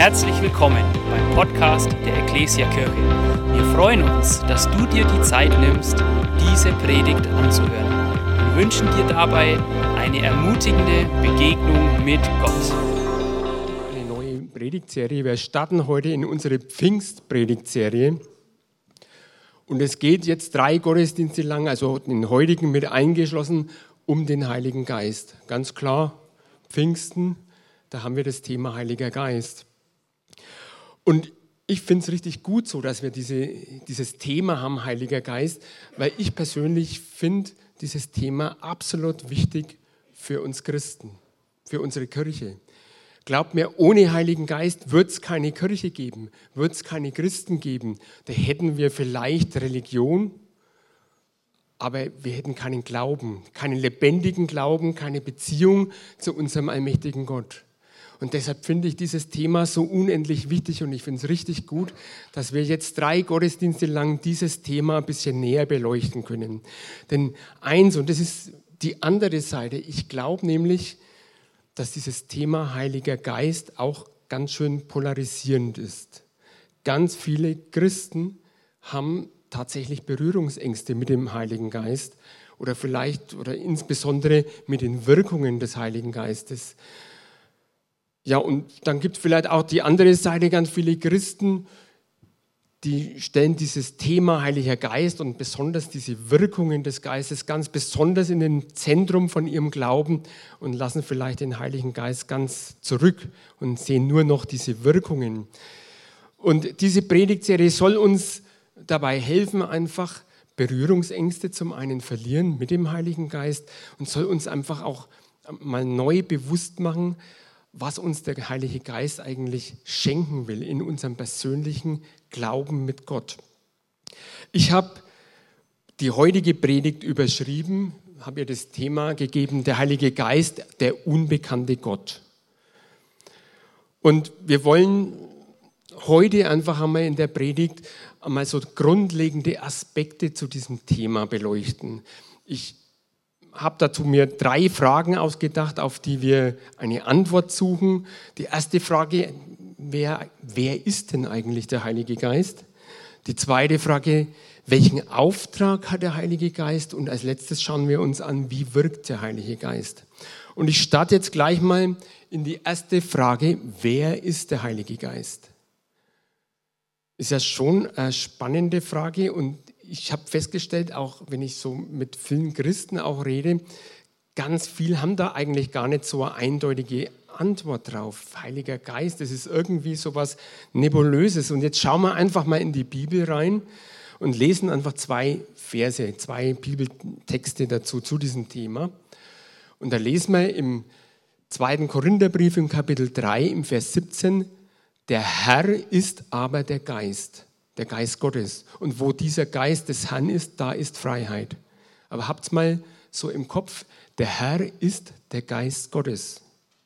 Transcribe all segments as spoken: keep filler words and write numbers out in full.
Herzlich willkommen beim Podcast der Ecclesia Kirche. Wir freuen uns, dass du dir die Zeit nimmst, diese Predigt anzuhören. Wir wünschen dir dabei eine ermutigende Begegnung mit Gott. Eine neue Predigtserie. Wir starten heute in unsere Pfingstpredigtserie. Und es geht jetzt drei Gottesdienste lang, also den heutigen mit eingeschlossen, um den Heiligen Geist. Ganz klar, Pfingsten, da haben wir das Thema Heiliger Geist. Und ich finde es richtig gut so, dass wir diese, dieses Thema haben, Heiliger Geist, weil ich persönlich finde dieses Thema absolut wichtig für uns Christen, für unsere Kirche. Glaubt mir, ohne Heiligen Geist wird es keine Kirche geben, wird es keine Christen geben. Da hätten wir vielleicht Religion, aber wir hätten keinen Glauben, keinen lebendigen Glauben, keine Beziehung zu unserem allmächtigen Gott. Und deshalb finde ich dieses Thema so unendlich wichtig und ich finde es richtig gut, dass wir jetzt drei Gottesdienste lang dieses Thema ein bisschen näher beleuchten können. Denn eins, und das ist die andere Seite, ich glaube nämlich, dass dieses Thema Heiliger Geist auch ganz schön polarisierend ist. Ganz viele Christen haben tatsächlich Berührungsängste mit dem Heiligen Geist oder vielleicht oder insbesondere mit den Wirkungen des Heiligen Geistes. Ja, und dann gibt es vielleicht auch die andere Seite, ganz viele Christen, die stellen dieses Thema Heiliger Geist und besonders diese Wirkungen des Geistes ganz besonders in den Zentrum von ihrem Glauben und lassen vielleicht den Heiligen Geist ganz zurück und sehen nur noch diese Wirkungen. Und diese Predigtserie soll uns dabei helfen, einfach Berührungsängste zum einen verlieren mit dem Heiligen Geist und soll uns einfach auch mal neu bewusst machen, was uns der Heilige Geist eigentlich schenken will in unserem persönlichen Glauben mit Gott. Ich habe die heutige Predigt überschrieben, habe ihr das Thema gegeben, der Heilige Geist, der unbekannte Gott. Und wir wollen heute einfach einmal in der Predigt einmal so grundlegende Aspekte zu diesem Thema beleuchten. Ich habe dazu mir drei Fragen ausgedacht, auf die wir eine Antwort suchen. Die erste Frage, wer, wer ist denn eigentlich der Heilige Geist? Die zweite Frage, welchen Auftrag hat der Heilige Geist? Und als letztes schauen wir uns an, wie wirkt der Heilige Geist? Und ich starte jetzt gleich mal in die erste Frage, wer ist der Heilige Geist? Ist ja schon eine spannende Frage und ich habe festgestellt, auch wenn ich so mit vielen Christen auch rede, ganz viel haben da eigentlich gar nicht so eine eindeutige Antwort drauf. Heiliger Geist, das ist irgendwie so was Nebulöses. Und jetzt schauen wir einfach mal in die Bibel rein und lesen einfach zwei Verse, zwei Bibeltexte dazu, zu diesem Thema. Und da lesen wir im zweiten Korintherbrief im Kapitel drei, im Vers siebzehn, der Herr ist aber der Geist. Der Geist Gottes. Und wo dieser Geist des Herrn ist, da ist Freiheit. Aber habt's mal so im Kopf, der Herr ist der Geist Gottes.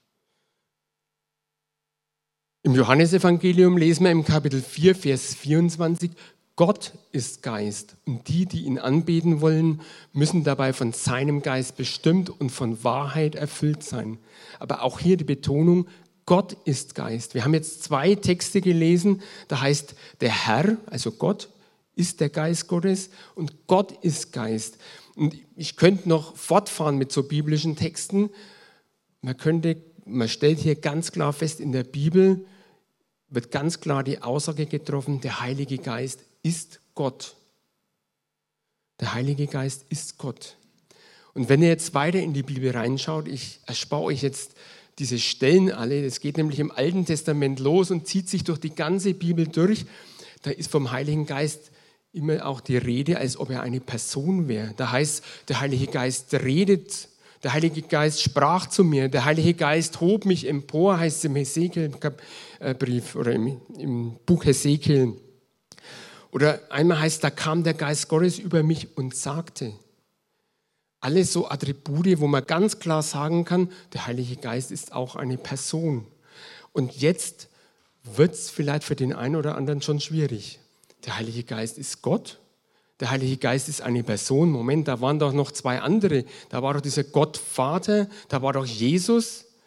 Im Johannesevangelium lesen wir im Kapitel vier, Vers vierundzwanzig, Gott ist Geist und die, die ihn anbeten wollen, müssen dabei von seinem Geist bestimmt und von Wahrheit erfüllt sein. Aber auch hier die Betonung, Gott ist Geist. Wir haben jetzt zwei Texte gelesen, da heißt der Herr, also Gott, ist der Geist Gottes und Gott ist Geist. Und ich könnte noch fortfahren mit so biblischen Texten. Man könnte, man stellt hier ganz klar fest, in der Bibel wird ganz klar die Aussage getroffen, der Heilige Geist ist Gott. Der Heilige Geist ist Gott. Und wenn ihr jetzt weiter in die Bibel reinschaut, ich erspare euch jetzt diese Stellen alle, das geht nämlich im Alten Testament los und zieht sich durch die ganze Bibel durch. Da ist vom Heiligen Geist immer auch die Rede, als ob er eine Person wäre. Da heißt, der Heilige Geist redet, der Heilige Geist sprach zu mir, der Heilige Geist hob mich empor, heißt es im Hesekiel-Brief oder im, im Buch Hesekiel. Oder einmal heißt, da kam der Geist Gottes über mich und sagte. Alles so Attribute, wo man ganz klar sagen kann, der Heilige Geist ist auch eine Person. Und jetzt wird es vielleicht für den einen oder anderen schon schwierig. Der Heilige Geist ist Gott, der Heilige Geist ist eine Person. Moment, da waren doch noch zwei andere. Da war doch dieser Gott Vater, da war doch Jesus,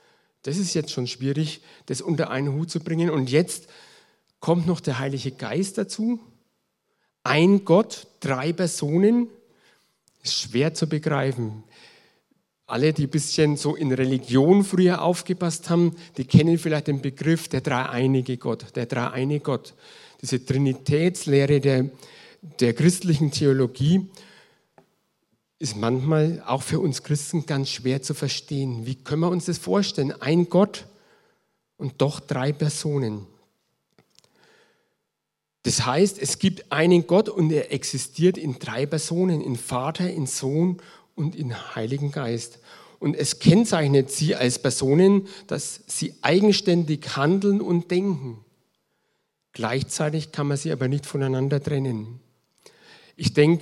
Das ist jetzt schon schwierig, das unter einen Hut zu bringen. Und jetzt kommt noch der Heilige Geist dazu. Ein Gott, drei Personen, ist schwer zu begreifen. Alle, die ein bisschen so in Religion früher aufgepasst haben, die kennen vielleicht den Begriff der dreieinige Gott, der dreieine Gott. Diese Trinitätslehre der, der christlichen Theologie ist manchmal auch für uns Christen ganz schwer zu verstehen. Wie können wir uns das vorstellen? Ein Gott und doch drei Personen. Das heißt, es gibt einen Gott und er existiert in drei Personen, in Vater, in Sohn und in Heiligen Geist. Und es kennzeichnet sie als Personen, dass sie eigenständig handeln und denken. Gleichzeitig kann man sie aber nicht voneinander trennen. Ich denke,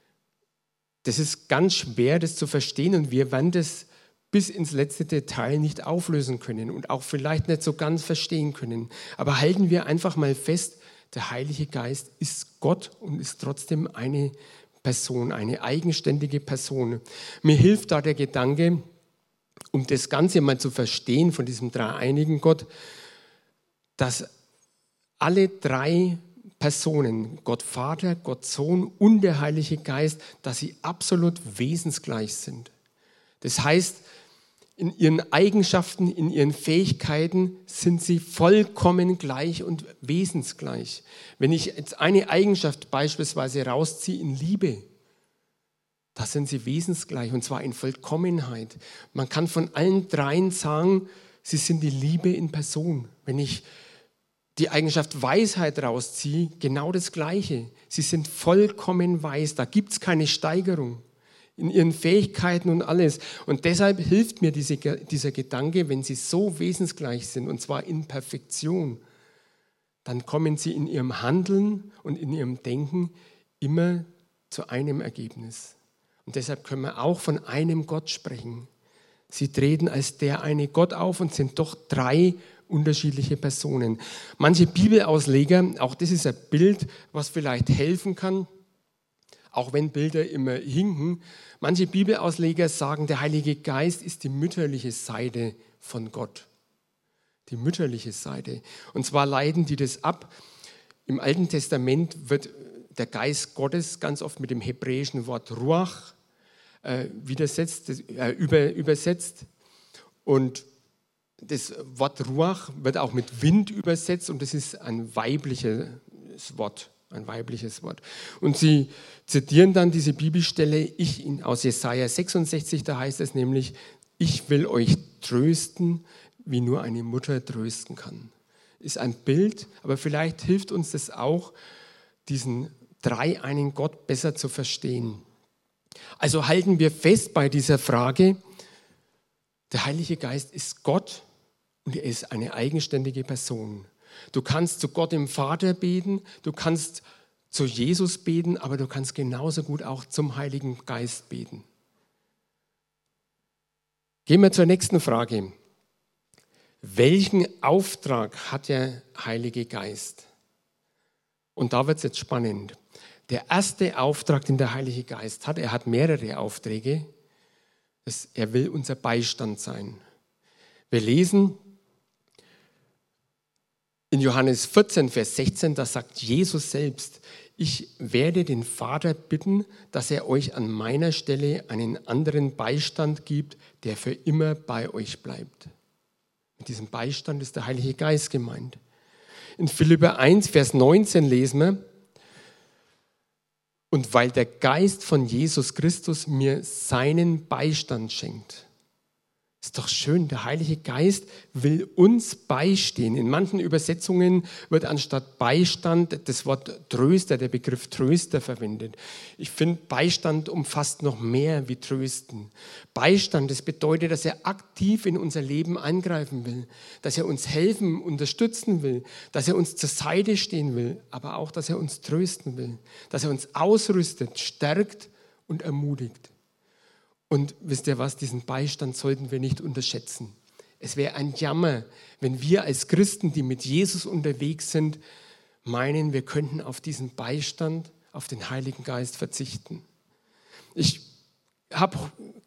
das ist ganz schwer, das zu verstehen und wir werden das bis ins letzte Detail nicht auflösen können und auch vielleicht nicht so ganz verstehen können. Aber halten wir einfach mal fest, der Heilige Geist ist Gott und ist trotzdem eine Person, eine eigenständige Person. Mir hilft da der Gedanke, um das Ganze mal zu verstehen von diesem dreieinigen Gott, dass alle drei Personen, Gott Vater, Gott Sohn und der Heilige Geist, dass sie absolut wesensgleich sind. Das heißt, in ihren Eigenschaften, in ihren Fähigkeiten sind sie vollkommen gleich und wesensgleich. Wenn ich jetzt eine Eigenschaft beispielsweise rausziehe in Liebe, da sind sie wesensgleich und zwar in Vollkommenheit. Man kann von allen dreien sagen, sie sind die Liebe in Person. Wenn ich die Eigenschaft Weisheit rausziehe, genau das Gleiche. Sie sind vollkommen weise, da gibt es keine Steigerung in ihren Fähigkeiten und alles. Und deshalb hilft mir diese, dieser Gedanke, wenn sie so wesensgleich sind, und zwar in Perfektion, dann kommen sie in ihrem Handeln und in ihrem Denken immer zu einem Ergebnis. Und deshalb können wir auch von einem Gott sprechen. Sie treten als der eine Gott auf und sind doch drei unterschiedliche Personen. Manche Bibelausleger, auch das ist ein Bild, was vielleicht helfen kann, auch wenn Bilder immer hinken. Manche Bibelausleger sagen, der Heilige Geist ist die mütterliche Seite von Gott. Die mütterliche Seite. Und zwar leiten die das ab. Im Alten Testament wird der Geist Gottes ganz oft mit dem hebräischen Wort Ruach äh, widersetzt, äh, über, übersetzt. Und das Wort Ruach wird auch mit Wind übersetzt und das ist ein weibliches Wort. Ein weibliches Wort. Und sie zitieren dann diese Bibelstelle ich in, aus Jesaja sechsundsechzig, da heißt es nämlich, ich will euch trösten, wie nur eine Mutter trösten kann. Ist ein Bild, aber vielleicht hilft uns das auch, diesen dreieinigen Gott besser zu verstehen. Also halten wir fest bei dieser Frage, der Heilige Geist ist Gott und er ist eine eigenständige Person. Du kannst zu Gott dem Vater beten, du kannst zu Jesus beten, aber du kannst genauso gut auch zum Heiligen Geist beten. Gehen wir zur nächsten Frage. Welchen Auftrag hat der Heilige Geist? Und da wird es jetzt spannend. Der erste Auftrag, den der Heilige Geist hat, er hat mehrere Aufträge, das, er will unser Beistand sein. Wir lesen in Johannes vierzehn, Vers sechzehn, da sagt Jesus selbst, ich werde den Vater bitten, dass er euch an meiner Stelle einen anderen Beistand gibt, der für immer bei euch bleibt. Mit diesem Beistand ist der Heilige Geist gemeint. In Philipper eins, Vers neunzehn lesen wir, und weil der Geist von Jesus Christus mir seinen Beistand schenkt. Ist doch schön, der Heilige Geist will uns beistehen. In manchen Übersetzungen wird anstatt Beistand das Wort Tröster, der Begriff Tröster verwendet. Ich finde, Beistand umfasst noch mehr wie Trösten. Beistand, das bedeutet, dass er aktiv in unser Leben eingreifen will, dass er uns helfen, unterstützen will, dass er uns zur Seite stehen will, aber auch, dass er uns trösten will, dass er uns ausrüstet, stärkt und ermutigt. Und wisst ihr was, diesen Beistand sollten wir nicht unterschätzen. Es wäre ein Jammer, wenn wir als Christen, die mit Jesus unterwegs sind, meinen, wir könnten auf diesen Beistand, auf den Heiligen Geist verzichten. Ich habe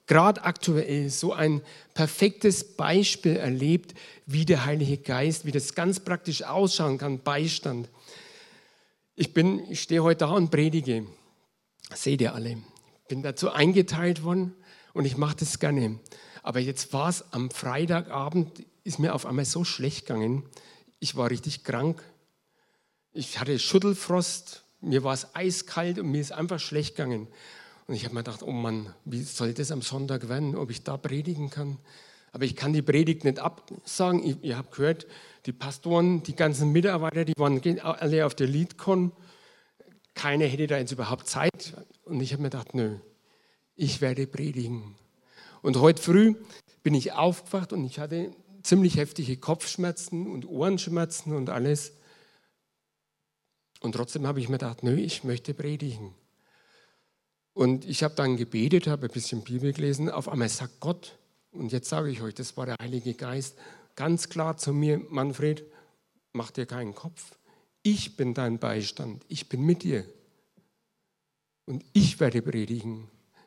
gerade aktuell so ein perfektes Beispiel erlebt, wie der Heilige Geist, wie das ganz praktisch ausschauen kann, Beistand. Ich, bin, ich stehe heute da und predige, seht ihr alle. Bin dazu eingeteilt worden und ich mache das gerne. Aber jetzt war es am Freitagabend, ist mir auf einmal so schlecht gegangen. Ich war richtig krank. Ich hatte Schüttelfrost, mir war es eiskalt und mir ist einfach schlecht gegangen. Und ich habe mir gedacht, oh Mann, wie soll das am Sonntag werden, ob ich da predigen kann? Aber ich kann die Predigt nicht absagen. Ich, ihr habt gehört, die Pastoren, die ganzen Mitarbeiter, die waren alle auf der Leadcon. Keiner hätte da jetzt überhaupt Zeit. Und ich habe mir gedacht, nö, ich werde predigen. Und heute früh bin ich aufgewacht und ich hatte ziemlich heftige Kopfschmerzen und Ohrenschmerzen und alles. Und trotzdem habe ich mir gedacht, nö, ich möchte predigen. Und ich habe dann gebetet, habe ein bisschen Bibel gelesen. Auf einmal sagt Gott, und jetzt sage ich euch, das war der Heilige Geist, ganz klar zu mir, Manfred, mach dir keinen Kopf. Ich bin dein Beistand, ich bin mit dir. Und ich werde predigen.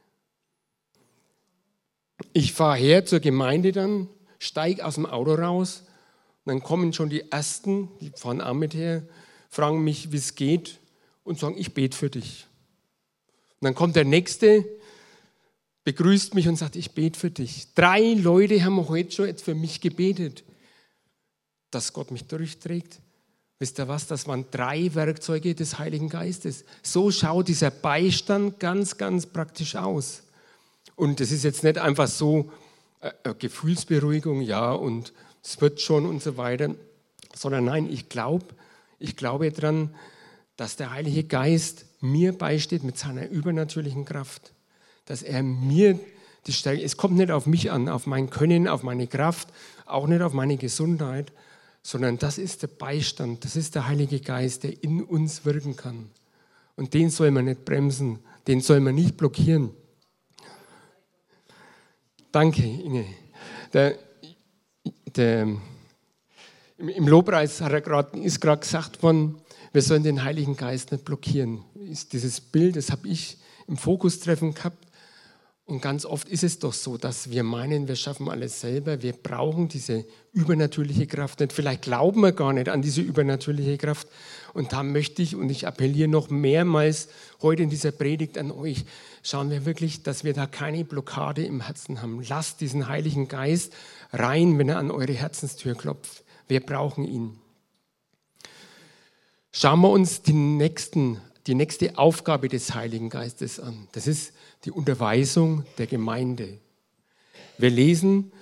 Ich fahre her zur Gemeinde dann, steige aus dem Auto raus, und dann kommen schon die Ersten, die fahren auch mit her, fragen mich, wie es geht und sagen, ich bete für dich. Und dann kommt der Nächste, begrüßt mich und sagt, ich bete für dich. Drei Leute haben heute schon jetzt für mich gebetet, dass Gott mich durchträgt. Wisst ihr was, das waren drei Werkzeuge des Heiligen Geistes. So schaut dieser Beistand ganz, ganz praktisch aus. Und das ist jetzt nicht einfach so äh, Gefühlsberuhigung, ja, und es wird schon und so weiter, sondern nein, ich glaube, ich glaube daran, dass der Heilige Geist mir beisteht mit seiner übernatürlichen Kraft. Dass er mir die Stärke, es kommt nicht auf mich an, auf mein Können, auf meine Kraft, auch nicht auf meine Gesundheit, sondern das ist der Beistand, das ist der Heilige Geist, der in uns wirken kann. Und den soll man nicht bremsen, den soll man nicht blockieren. Danke, Inge. Der, der, im, Im Lobpreis hat er grad, ist gerade gesagt worden, wir sollen den Heiligen Geist nicht blockieren. Ist dieses Bild, das habe ich im Fokustreffen gehabt. Und ganz oft ist es doch so, dass wir meinen, wir schaffen alles selber. Wir brauchen diese übernatürliche Kraft nicht. Vielleicht glauben wir gar nicht an diese übernatürliche Kraft. Und da möchte ich, und ich appelliere noch mehrmals heute in dieser Predigt an euch, schauen wir wirklich, dass wir da keine Blockade im Herzen haben. Lasst diesen Heiligen Geist rein, wenn er an eure Herzenstür klopft. Wir brauchen ihn. Schauen wir uns die, nächsten, die nächste Aufgabe des Heiligen Geistes an. Das ist die Unterweisung der Gemeinde. Wir lesen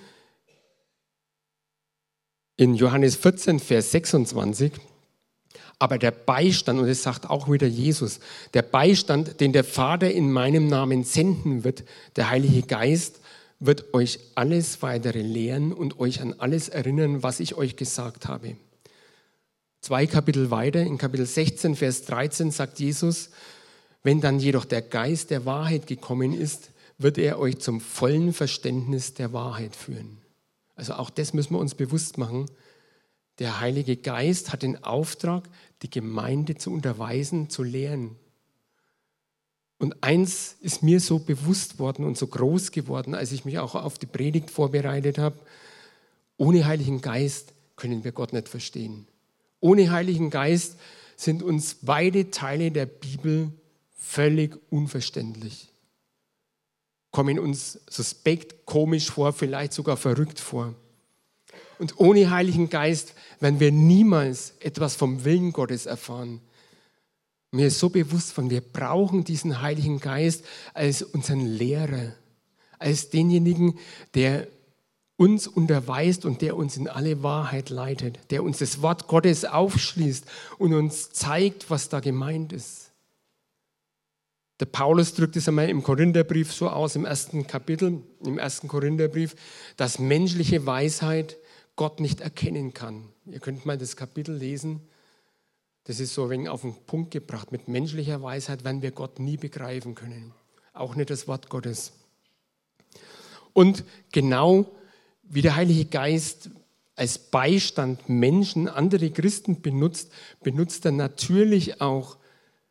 in Johannes vierzehn, Vers sechsundzwanzig, aber der Beistand, und das sagt auch wieder Jesus, der Beistand, den der Vater in meinem Namen senden wird, der Heilige Geist, wird euch alles weitere lehren und euch an alles erinnern, was ich euch gesagt habe. Zwei Kapitel weiter, in Kapitel sechzehn, Vers dreizehn, sagt Jesus, wenn dann jedoch der Geist der Wahrheit gekommen ist, wird er euch zum vollen Verständnis der Wahrheit führen. Also auch das müssen wir uns bewusst machen. Der Heilige Geist hat den Auftrag, die Gemeinde zu unterweisen, zu lehren. Und eins ist mir so bewusst worden und so groß geworden, als ich mich auch auf die Predigt vorbereitet habe. Ohne Heiligen Geist können wir Gott nicht verstehen. Ohne Heiligen Geist sind uns beide Teile der Bibel völlig unverständlich. Kommen uns suspekt, komisch vor, vielleicht sogar verrückt vor. Und ohne Heiligen Geist werden wir niemals etwas vom Willen Gottes erfahren. Mir ist so bewusst von, wir brauchen diesen Heiligen Geist als unseren Lehrer, als denjenigen, der uns unterweist und der uns in alle Wahrheit leitet, der uns das Wort Gottes aufschließt und uns zeigt, was da gemeint ist. Der Paulus drückt es einmal im Korintherbrief so aus, im ersten Kapitel, im ersten Korintherbrief, dass menschliche Weisheit Gott nicht erkennen kann. Ihr könnt mal das Kapitel lesen. Das ist so ein wenig auf den Punkt gebracht. Mit menschlicher Weisheit werden wir Gott nie begreifen können. Auch nicht das Wort Gottes. Und genau wie der Heilige Geist als Beistand Menschen, andere Christen benutzt, benutzt er natürlich auch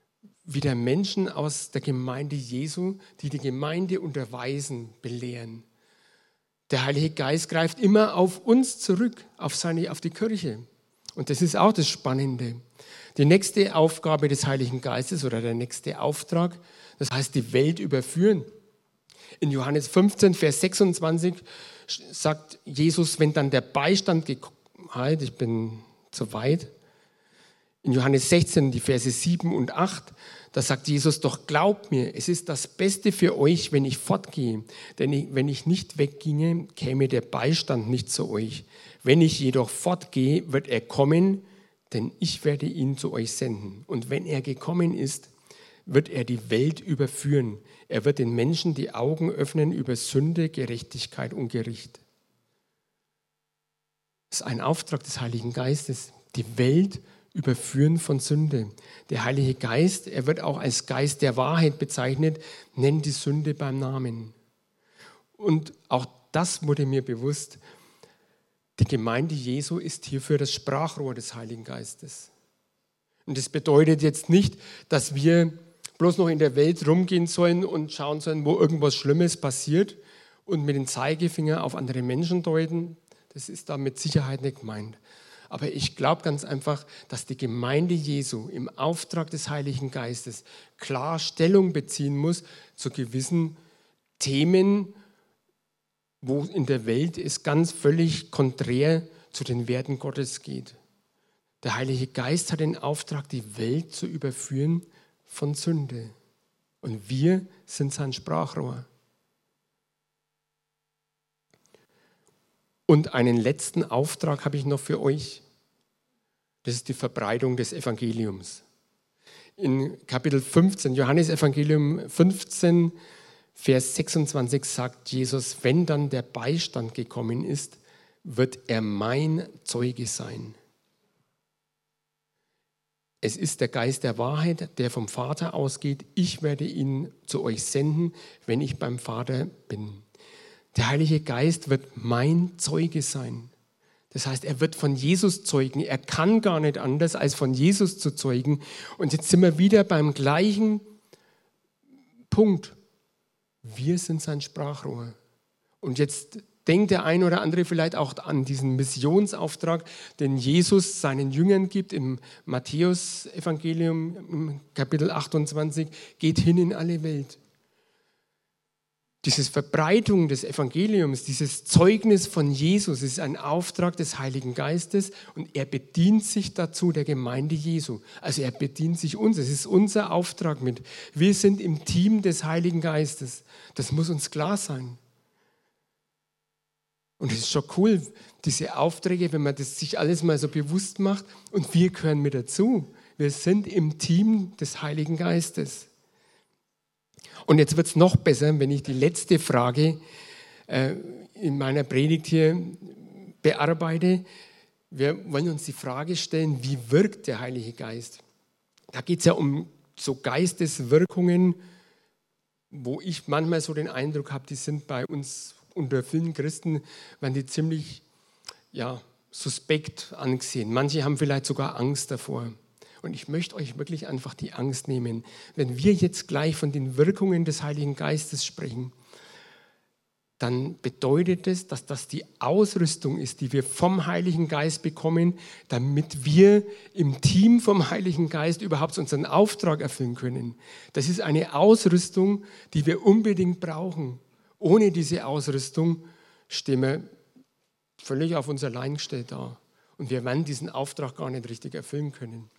wieder Menschen aus der Gemeinde Jesu, die die Gemeinde unterweisen, belehren. Der Heilige Geist greift immer auf uns zurück, auf, seine, auf die Kirche. Und das ist auch das Spannende. Die nächste Aufgabe des Heiligen Geistes oder der nächste Auftrag, das heißt die Welt überführen. In Johannes fünfzehn, Vers sechsundzwanzig sagt Jesus, wenn dann der Beistand gekommen ist, halt, ich bin zu weit. In Johannes sechzehn, die Verse sieben und acht, da sagt Jesus, doch glaubt mir, es ist das Beste für euch, wenn ich fortgehe. Denn ich, wenn ich nicht wegginge, käme der Beistand nicht zu euch. Wenn ich jedoch fortgehe, wird er kommen, denn ich werde ihn zu euch senden. Und wenn er gekommen ist, wird er die Welt überführen. Er wird den Menschen die Augen öffnen über Sünde, Gerechtigkeit und Gericht. Das ist ein Auftrag des Heiligen Geistes, die Welt überführen von Sünde. Der Heilige Geist, er wird auch als Geist der Wahrheit bezeichnet, nennt die Sünde beim Namen. Und auch das wurde mir bewusst, die Gemeinde Jesu ist hierfür das Sprachrohr des Heiligen Geistes. Und das bedeutet jetzt nicht, dass wir bloß noch in der Welt rumgehen sollen und schauen sollen, wo irgendwas Schlimmes passiert und mit dem Zeigefinger auf andere Menschen deuten. Das ist da mit Sicherheit nicht gemeint. Aber ich glaube ganz einfach, dass die Gemeinde Jesu im Auftrag des Heiligen Geistes klar Stellung beziehen muss zu gewissen Themen, wo in der Welt es ganz völlig konträr zu den Werten Gottes geht. Der Heilige Geist hat den Auftrag, die Welt zu überführen von Sünde. Und wir sind sein Sprachrohr. Und einen letzten Auftrag habe ich noch für euch. Das ist die Verbreitung des Evangeliums. In Kapitel fünfzehn, Johannesevangelium fünfzehn, Vers sechsundzwanzig sagt Jesus, wenn dann der Beistand gekommen ist, wird er mein Zeuge sein. Es ist der Geist der Wahrheit, der vom Vater ausgeht. Ich werde ihn zu euch senden, wenn ich beim Vater bin. Der Heilige Geist wird mein Zeuge sein. Das heißt, er wird von Jesus zeugen. Er kann gar nicht anders, als von Jesus zu zeugen. Und jetzt sind wir wieder beim gleichen Punkt. Wir sind sein Sprachrohr. Und jetzt denkt der ein oder andere vielleicht auch an diesen Missionsauftrag, den Jesus seinen Jüngern gibt im Matthäus-Evangelium, im Kapitel achtundzwanzig, geht hin in alle Welt. Diese Verbreitung des Evangeliums, dieses Zeugnis von Jesus ist ein Auftrag des Heiligen Geistes und er bedient sich dazu der Gemeinde Jesu. Also er bedient sich uns, es ist unser Auftrag mit. Wir sind im Team des Heiligen Geistes. Das muss uns klar sein. Und es ist schon cool, diese Aufträge, wenn man das sich alles mal so bewusst macht und wir gehören mit dazu. Wir sind im Team des Heiligen Geistes. Und jetzt wird es noch besser, wenn ich die letzte Frage äh, in meiner Predigt hier bearbeite. Wir wollen uns die Frage stellen, wie wirkt der Heilige Geist? Da geht es ja um so Geisteswirkungen, wo ich manchmal so den Eindruck habe, die sind bei uns unter vielen Christen, werden die ziemlich ja, suspekt angesehen. Manche haben vielleicht sogar Angst davor. Und ich möchte euch wirklich einfach die Angst nehmen. Wenn wir jetzt gleich von den Wirkungen des Heiligen Geistes sprechen, dann bedeutet es, dass das die Ausrüstung ist, die wir vom Heiligen Geist bekommen, damit wir im Team vom Heiligen Geist überhaupt unseren Auftrag erfüllen können. Das ist eine Ausrüstung, die wir unbedingt brauchen. Ohne diese Ausrüstung stehen wir völlig auf uns allein gestellt da. Und wir werden diesen Auftrag gar nicht richtig erfüllen können.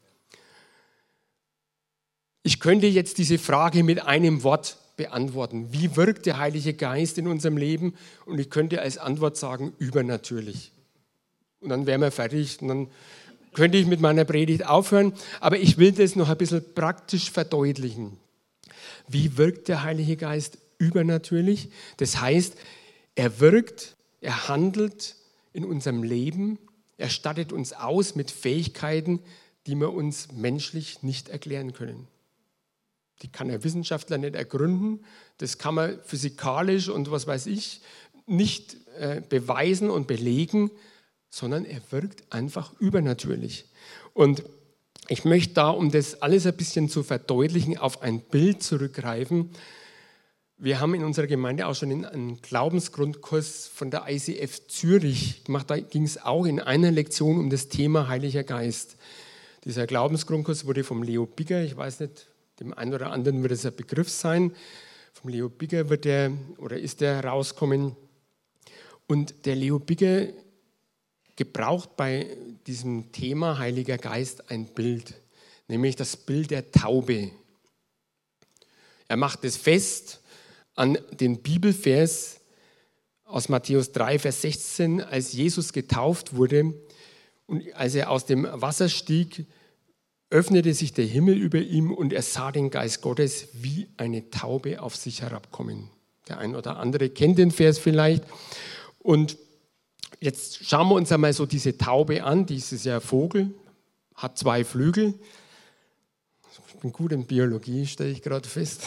Ich könnte jetzt diese Frage mit einem Wort beantworten. Wie wirkt der Heilige Geist in unserem Leben? Und ich könnte als Antwort sagen, übernatürlich. Und dann wären wir fertig. Und dann könnte ich mit meiner Predigt aufhören. Aber ich will das noch ein bisschen praktisch verdeutlichen. Wie wirkt der Heilige Geist übernatürlich? Das heißt, er wirkt, er handelt in unserem Leben, er stattet uns aus mit Fähigkeiten, die wir uns menschlich nicht erklären können. Die kann der Wissenschaftler nicht ergründen, das kann man physikalisch und was weiß ich nicht äh, beweisen und belegen, sondern er wirkt einfach übernatürlich. Und Ich möchte da, um das alles ein bisschen zu verdeutlichen, auf ein Bild zurückgreifen. Wir haben in unserer Gemeinde auch schon einen Glaubensgrundkurs von der I C F Zürich gemacht. Da ging es auch in einer Lektion um das Thema Heiliger Geist. Dieser Glaubensgrundkurs wurde vom Leo Bigger, ich weiß nicht, dem einen oder anderen wird es ein Begriff sein, vom Leo Bigger wird der oder ist der rauskommen. Und der Leo Bigger gebraucht bei diesem Thema Heiliger Geist ein Bild, nämlich das Bild der Taube. Er macht es fest an den Bibelvers aus Matthäus drei, Vers sechzehn, als Jesus getauft wurde und als er aus dem Wasser stieg, öffnete sich der Himmel über ihm und er sah den Geist Gottes wie eine Taube auf sich herabkommen. Der ein oder andere kennt den Vers vielleicht. Und jetzt schauen wir uns einmal so diese Taube an. Dies ist ja ein Vogel, hat zwei Flügel. Ich bin gut in Biologie, stelle ich gerade fest.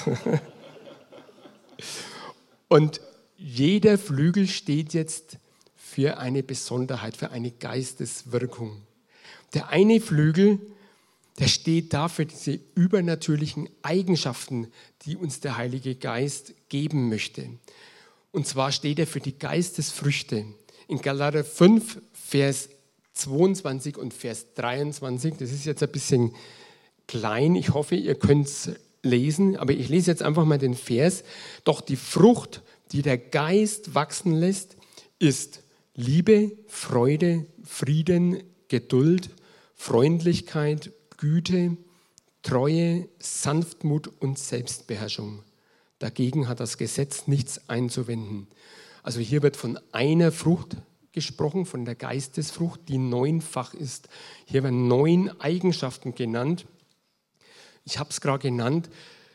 Und jeder Flügel steht jetzt für eine Besonderheit, für eine Geisteswirkung. Der eine Flügel, der steht da für diese übernatürlichen Eigenschaften, die uns der Heilige Geist geben möchte. Und zwar steht er für die Geistesfrüchte. In Galater fünf, Vers zweiundzwanzig und Vers dreiundzwanzig, das ist jetzt ein bisschen klein, ich hoffe, ihr könnt es lesen, aber ich lese jetzt einfach mal den Vers. Doch die Frucht, die der Geist wachsen lässt, ist Liebe, Freude, Frieden, Geduld, Freundlichkeit, Güte, Treue, Sanftmut und Selbstbeherrschung. Dagegen hat das Gesetz nichts einzuwenden. Also hier wird von einer Frucht gesprochen, von der Geistesfrucht, die neunfach ist. Hier werden neun Eigenschaften genannt. Ich habe es gerade genannt,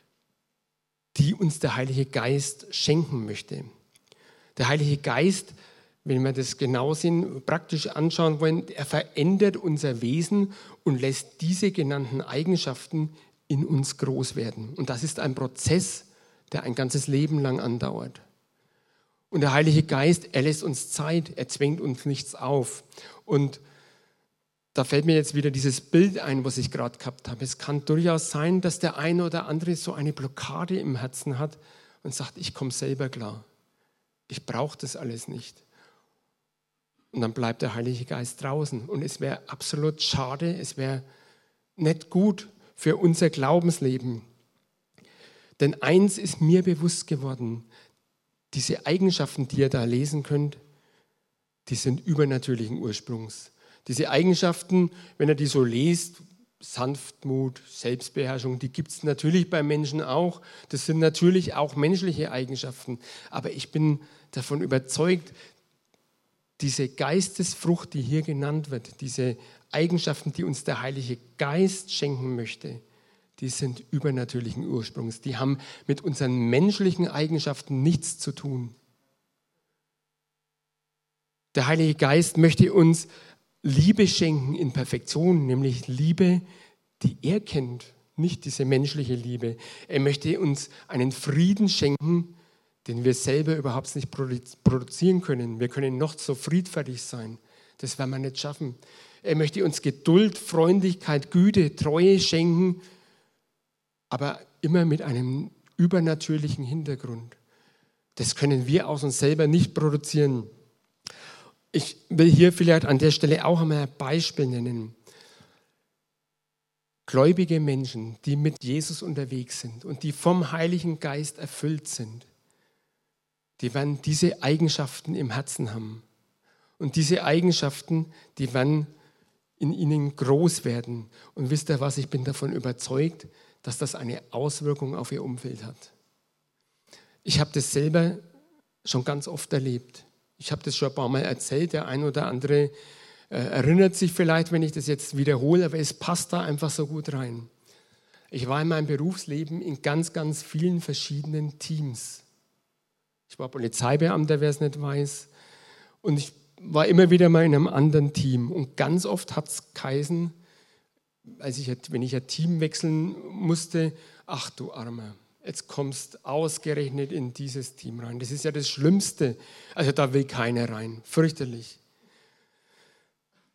die uns der Heilige Geist schenken möchte. Der Heilige Geist, wenn wir das genau sehen, praktisch anschauen wollen, er verändert unser Wesen und lässt diese genannten Eigenschaften in uns groß werden. Und das ist ein Prozess, der ein ganzes Leben lang andauert. Und der Heilige Geist, er lässt uns Zeit, er zwängt uns nichts auf. Und da fällt mir jetzt wieder dieses Bild ein, was ich gerade gehabt habe. Es kann durchaus sein, dass der eine oder andere so eine Blockade im Herzen hat und sagt, ich komme selber klar. Ich brauche das alles nicht. Und dann bleibt der Heilige Geist draußen. Und es wäre absolut schade, es wäre nicht gut für unser Glaubensleben. Denn eins ist mir bewusst geworden, diese Eigenschaften, die ihr da lesen könnt, die sind übernatürlichen Ursprungs. Diese Eigenschaften, wenn ihr die so lest, Sanftmut, Selbstbeherrschung, die gibt es natürlich bei Menschen auch. Das sind natürlich auch menschliche Eigenschaften. Aber ich bin davon überzeugt, diese Geistesfrucht, die hier genannt wird, diese Eigenschaften, die uns der Heilige Geist schenken möchte, die sind übernatürlichen Ursprungs. Die haben mit unseren menschlichen Eigenschaften nichts zu tun. Der Heilige Geist möchte uns Liebe schenken in Perfektion, nämlich Liebe, die er kennt, nicht diese menschliche Liebe. Er möchte uns einen Frieden schenken, den wir selber überhaupt nicht produzieren können. Wir können noch so friedfertig sein. Das werden wir nicht schaffen. Er möchte uns Geduld, Freundlichkeit, Güte, Treue schenken, aber immer mit einem übernatürlichen Hintergrund. Das können wir aus uns selber nicht produzieren. Ich will hier vielleicht an der Stelle auch einmal ein Beispiel nennen. Gläubige Menschen, die mit Jesus unterwegs sind und die vom Heiligen Geist erfüllt sind, die werden diese Eigenschaften im Herzen haben. Und diese Eigenschaften, die werden in ihnen groß werden. Und wisst ihr was, ich bin davon überzeugt, dass das eine Auswirkung auf ihr Umfeld hat. Ich habe das selber schon ganz oft erlebt. Ich habe das schon ein paar Mal erzählt, der ein oder andere äh, erinnert sich vielleicht, wenn ich das jetzt wiederhole, aber es passt da einfach so gut rein. Ich war in meinem Berufsleben in ganz, ganz vielen verschiedenen Teams. Ich war Polizeibeamter, wer es nicht weiß. Und ich war immer wieder mal in einem anderen Team. Und ganz oft hat es geheißen, als ich, wenn ich ein Team wechseln musste, ach du Armer, jetzt kommst ausgerechnet in dieses Team rein. Das ist ja das Schlimmste. Also da will keiner rein. Fürchterlich.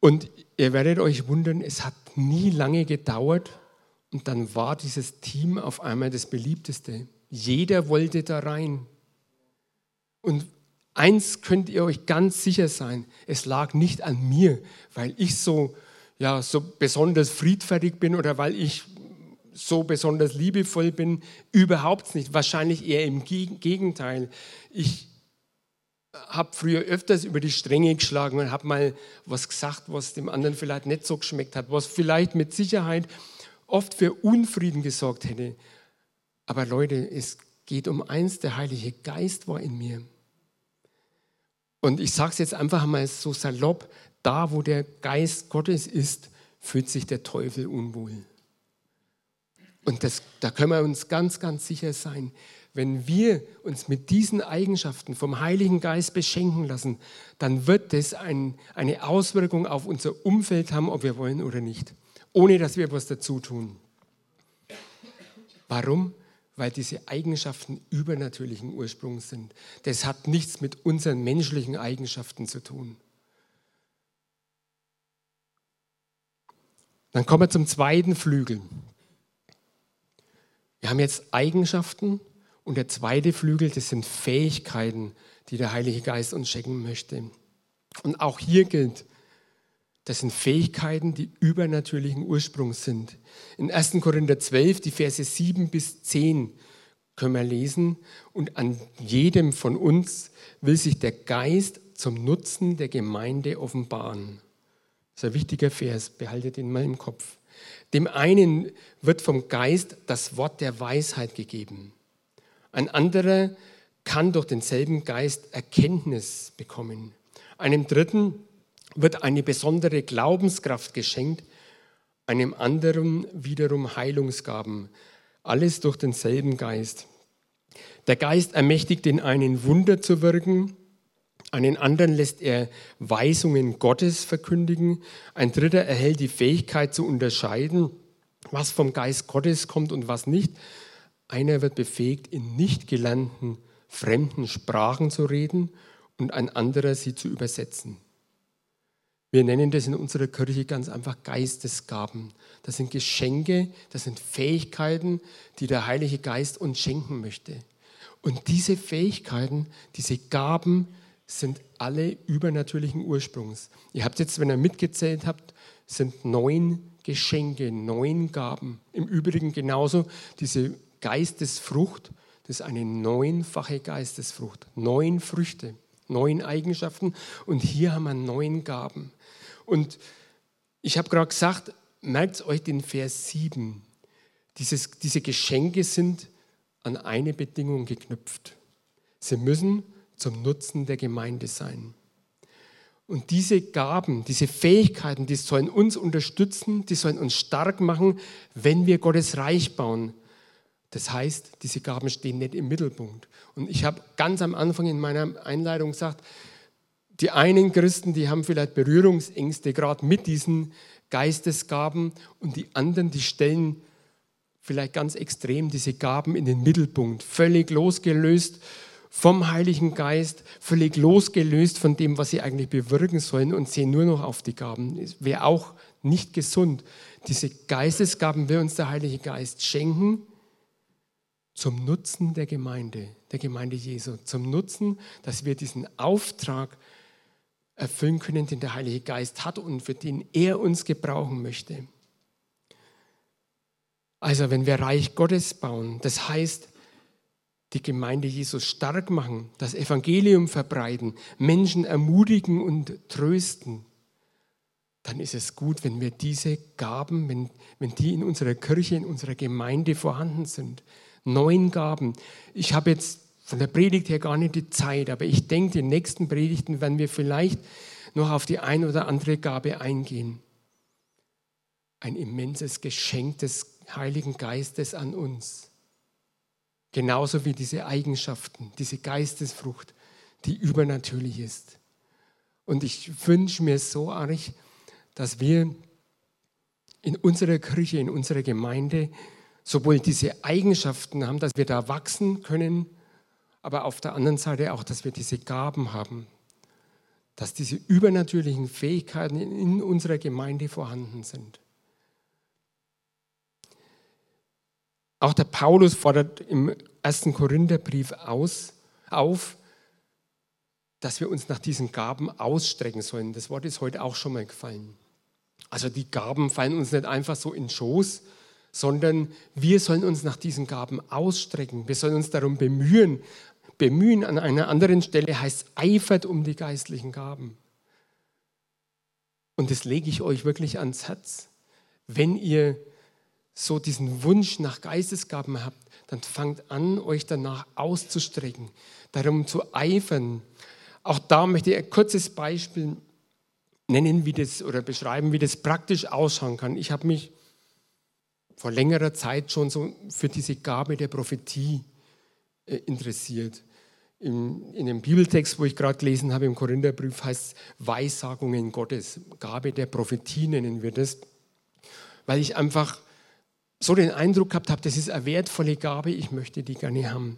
Und ihr werdet euch wundern, es hat nie lange gedauert und dann war dieses Team auf einmal das beliebteste. Jeder wollte da rein. Und eins könnt ihr euch ganz sicher sein, es lag nicht an mir, weil ich so, ja, so besonders friedfertig bin oder weil ich so besonders liebevoll bin, überhaupt nicht. Wahrscheinlich eher im Gegenteil. Ich habe früher öfters über die Stränge geschlagen und habe mal was gesagt, was dem anderen vielleicht nicht so geschmeckt hat, was vielleicht mit Sicherheit oft für Unfrieden gesorgt hätte. Aber Leute, es geht um eins, der Heilige Geist war in mir. Und ich sage es jetzt einfach mal so salopp, da wo der Geist Gottes ist, fühlt sich der Teufel unwohl. Und das, da können wir uns ganz, ganz sicher sein, wenn wir uns mit diesen Eigenschaften vom Heiligen Geist beschenken lassen, dann wird das ein, eine Auswirkung auf unser Umfeld haben, ob wir wollen oder nicht, ohne dass wir was dazu tun. Warum? Weil diese Eigenschaften übernatürlichen Ursprungs sind. Das hat nichts mit unseren menschlichen Eigenschaften zu tun. Dann kommen wir zum zweiten Flügel. Wir haben jetzt Eigenschaften und der zweite Flügel, das sind Fähigkeiten, die der Heilige Geist uns schenken möchte. Und auch hier gilt, das sind Fähigkeiten, die übernatürlichen Ursprungs sind. In ersten Korinther zwölf, die Verse sieben bis zehn können wir lesen. Und an jedem von uns will sich der Geist zum Nutzen der Gemeinde offenbaren. Das ist ein wichtiger Vers, behaltet ihn mal im Kopf. Dem einen wird vom Geist das Wort der Weisheit gegeben. Ein anderer kann durch denselben Geist Erkenntnis bekommen. Einem dritten wird eine besondere Glaubenskraft geschenkt, einem anderen wiederum Heilungsgaben. Alles durch denselben Geist. Der Geist ermächtigt den einen, Wunder zu wirken, einen anderen lässt er Weisungen Gottes verkündigen, ein dritter erhält die Fähigkeit zu unterscheiden, was vom Geist Gottes kommt und was nicht. Einer wird befähigt, in nicht gelernten fremden Sprachen zu reden und ein anderer sie zu übersetzen. Wir nennen das in unserer Kirche ganz einfach Geistesgaben. Das sind Geschenke, das sind Fähigkeiten, die der Heilige Geist uns schenken möchte. Und diese Fähigkeiten, diese Gaben sind alle übernatürlichen Ursprungs. Ihr habt jetzt, wenn ihr mitgezählt habt, sind neun Geschenke, neun Gaben. Im Übrigen genauso diese Geistesfrucht, das ist eine neunfache Geistesfrucht. Neun Früchte, neun Eigenschaften und hier haben wir neun Gaben. Und ich habe gerade gesagt, merkt euch den Vers sieben. Dieses, diese Geschenke sind an eine Bedingung geknüpft. Sie müssen zum Nutzen der Gemeinde sein. Und diese Gaben, diese Fähigkeiten, die sollen uns unterstützen, die sollen uns stark machen, wenn wir Gottes Reich bauen. Das heißt, diese Gaben stehen nicht im Mittelpunkt. Und ich habe ganz am Anfang in meiner Einleitung gesagt, die einen Christen, die haben vielleicht Berührungsängste gerade mit diesen Geistesgaben und die anderen, die stellen vielleicht ganz extrem diese Gaben in den Mittelpunkt, völlig losgelöst vom Heiligen Geist, völlig losgelöst von dem, was sie eigentlich bewirken sollen und sehen nur noch auf die Gaben. Das wäre auch nicht gesund. Diese Geistesgaben will uns der Heilige Geist schenken zum Nutzen der Gemeinde, der Gemeinde Jesu. Zum Nutzen, dass wir diesen Auftrag erfüllen können, den der Heilige Geist hat und für den er uns gebrauchen möchte. Also wenn wir Reich Gottes bauen, das heißt, die Gemeinde Jesus stark machen, das Evangelium verbreiten, Menschen ermutigen und trösten, dann ist es gut, wenn wir diese Gaben, wenn, wenn die in unserer Kirche, in unserer Gemeinde vorhanden sind. Neun Gaben. Ich habe jetzt von der Predigt her gar nicht die Zeit, aber ich denke, die nächsten Predigten werden wir vielleicht noch auf die ein oder andere Gabe eingehen. Ein immenses Geschenk des Heiligen Geistes an uns. Genauso wie diese Eigenschaften, diese Geistesfrucht, die übernatürlich ist. Und ich wünsche mir so arg, dass wir in unserer Kirche, in unserer Gemeinde sowohl diese Eigenschaften haben, dass wir da wachsen können, aber auf der anderen Seite auch, dass wir diese Gaben haben. dass diese übernatürlichen Fähigkeiten in unserer Gemeinde vorhanden sind. Auch der Paulus fordert im ersten Korintherbrief aus, auf, dass wir uns nach diesen Gaben ausstrecken sollen. Das Wort ist heute auch schon mal gefallen. Also die Gaben fallen uns nicht einfach so in den Schoß, sondern wir sollen uns nach diesen Gaben ausstrecken. Wir sollen uns darum bemühen. Bemühen an einer anderen Stelle heißt eifert um die geistlichen Gaben. Und das lege ich euch wirklich ans Herz. Wenn ihr so diesen Wunsch nach Geistesgaben habt, dann fangt an, euch danach auszustrecken, darum zu eifern. Auch da möchte ich ein kurzes Beispiel nennen, wie das oder beschreiben, wie das praktisch ausschauen kann. Ich habe mich vor längerer Zeit schon so für diese Gabe der Prophetie äh, interessiert. In, in dem Bibeltext, wo ich gerade gelesen habe, im Korintherbrief, heißt es Weissagungen Gottes. Gabe der Prophetie nennen wir das, weil ich einfach so den Eindruck gehabt habe, das ist eine wertvolle Gabe, ich möchte die gerne haben.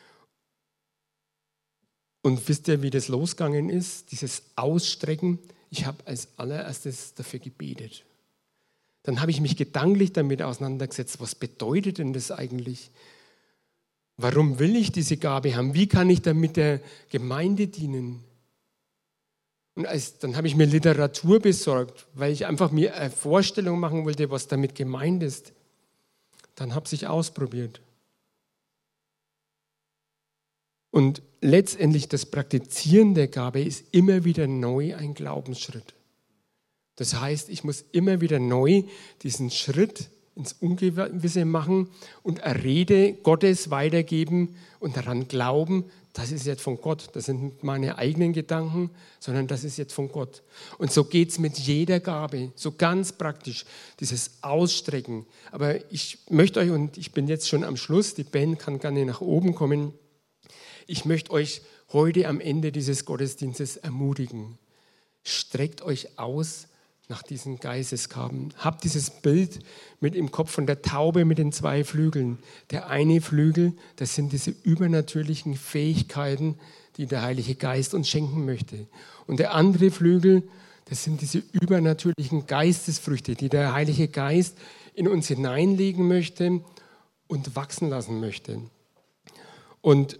Und wisst ihr, wie das losgegangen ist? Dieses Ausstrecken. Ich habe als allererstes dafür gebetet. Dann habe ich mich gedanklich damit auseinandergesetzt, was bedeutet denn das eigentlich? Warum will ich diese Gabe haben? Wie kann ich damit der Gemeinde dienen? Und als, dann habe ich mir Literatur besorgt, weil ich einfach mir eine Vorstellung machen wollte, was damit gemeint ist. Dann habe ich ausprobiert. Und letztendlich das Praktizieren der Gabe ist immer wieder neu ein Glaubensschritt. Das heißt, ich muss immer wieder neu diesen Schritt ins Ungewisse machen und eine Rede Gottes weitergeben und daran glauben, das ist jetzt von Gott. Das sind nicht meine eigenen Gedanken, sondern das ist jetzt von Gott. Und so geht es mit jeder Gabe, so ganz praktisch, dieses Ausstrecken. Aber ich möchte euch, und ich bin jetzt schon am Schluss, die Band kann gerne nach oben kommen, ich möchte euch heute am Ende dieses Gottesdienstes ermutigen. Streckt euch aus nach diesen Geistesgaben. Habt dieses Bild mit im Kopf von der Taube mit den zwei Flügeln. Der eine Flügel, das sind diese übernatürlichen Fähigkeiten, die der Heilige Geist uns schenken möchte. Und der andere Flügel, das sind diese übernatürlichen Geistesfrüchte, die der Heilige Geist in uns hineinlegen möchte und wachsen lassen möchte. Und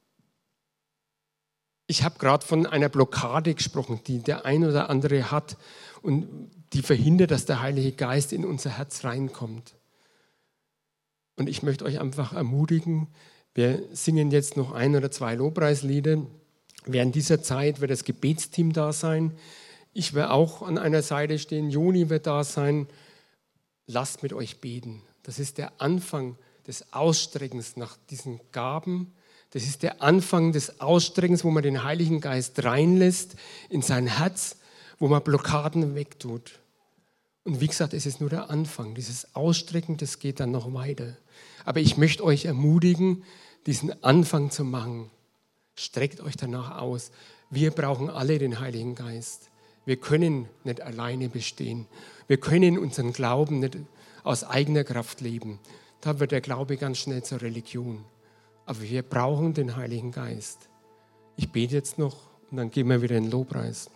ich habe gerade von einer Blockade gesprochen, die der ein oder andere hat und die verhindert, dass der Heilige Geist in unser Herz reinkommt. Und ich möchte euch einfach ermutigen, wir singen jetzt noch ein oder zwei Lobpreislieder. Während dieser Zeit wird das Gebetsteam da sein. Ich werde auch an einer Seite stehen, Joni wird da sein. Lasst mit euch beten. Das ist der Anfang des Ausstreckens nach diesen Gaben. Das ist der Anfang des Ausstreckens, wo man den Heiligen Geist reinlässt in sein Herz, wo man Blockaden wegtut. Und wie gesagt, es ist nur der Anfang. Dieses Ausstrecken, das geht dann noch weiter. Aber ich möchte euch ermutigen, diesen Anfang zu machen. Streckt euch danach aus. Wir brauchen alle den Heiligen Geist. Wir können nicht alleine bestehen. Wir können unseren Glauben nicht aus eigener Kraft leben. Da wird der Glaube ganz schnell zur Religion. Aber wir brauchen den Heiligen Geist. Ich bete jetzt noch und dann gehen wir wieder in den Lobpreis.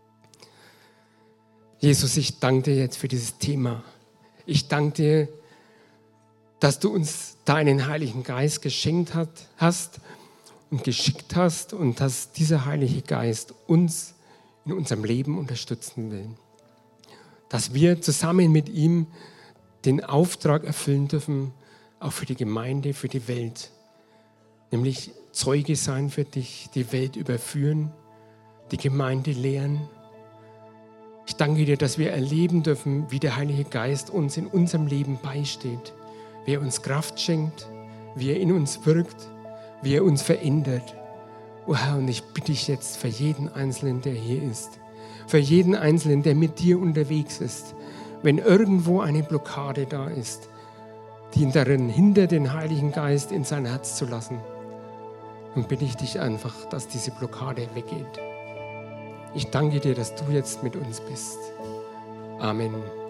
Jesus, ich danke dir jetzt für dieses Thema. Ich danke dir, dass du uns deinen Heiligen Geist geschenkt hast und geschickt hast und dass dieser Heilige Geist uns in unserem Leben unterstützen will. Dass wir zusammen mit ihm den Auftrag erfüllen dürfen, auch für die Gemeinde, für die Welt. Nämlich Zeuge sein für dich, die Welt überführen, die Gemeinde lehren. Ich danke dir, dass wir erleben dürfen, wie der Heilige Geist uns in unserem Leben beisteht, wie er uns Kraft schenkt, wie er in uns wirkt, wie er uns verändert. Oh Herr, und ich bitte dich jetzt für jeden Einzelnen, der hier ist, für jeden Einzelnen, der mit dir unterwegs ist, wenn irgendwo eine Blockade da ist, die ihn darin hindert, den Heiligen Geist in sein Herz zu lassen, dann bitte ich dich einfach, dass diese Blockade weggeht. Ich danke dir, dass du jetzt mit uns bist. Amen.